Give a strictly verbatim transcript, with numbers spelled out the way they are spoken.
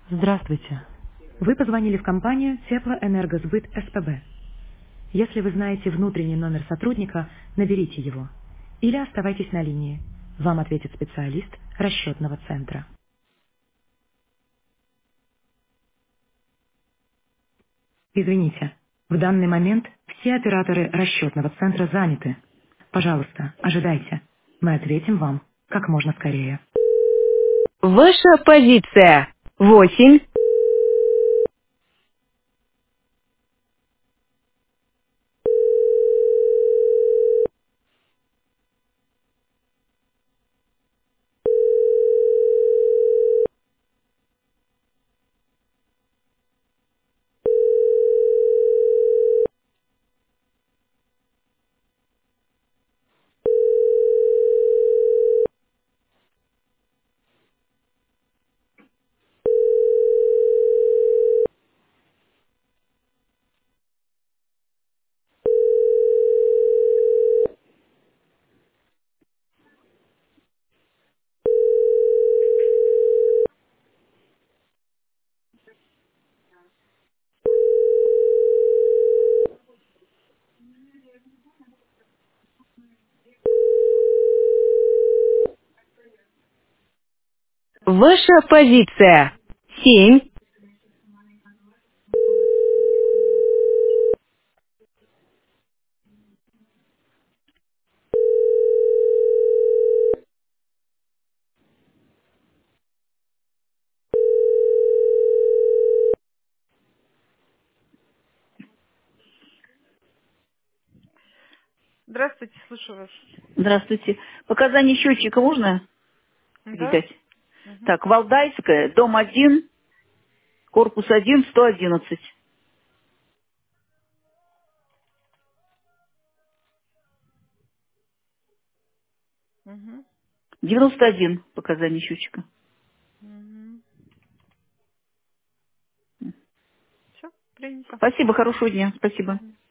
Здравствуйте. Вы позвонили в компанию Теплоэнергосбыт СПБ. Если вы знаете внутренний номер сотрудника, наберите его. Или оставайтесь на линии. Вам ответит специалист расчетного центра. Извините, в данный момент все операторы расчетного центра заняты. Пожалуйста, ожидайте. Мы ответим вам как можно скорее. Ваша позиция. Восемь. Ваша позиция. Семь. Здравствуйте, слышу вас. Здравствуйте. Показания счетчика можно Да? видать? Угу. Так, Валдайская, дом один, корпус один, сто одиннадцать. Угу. девяносто один показания счетчика. Угу. Все, принято. Спасибо, хорошего дня. Спасибо. Мгм.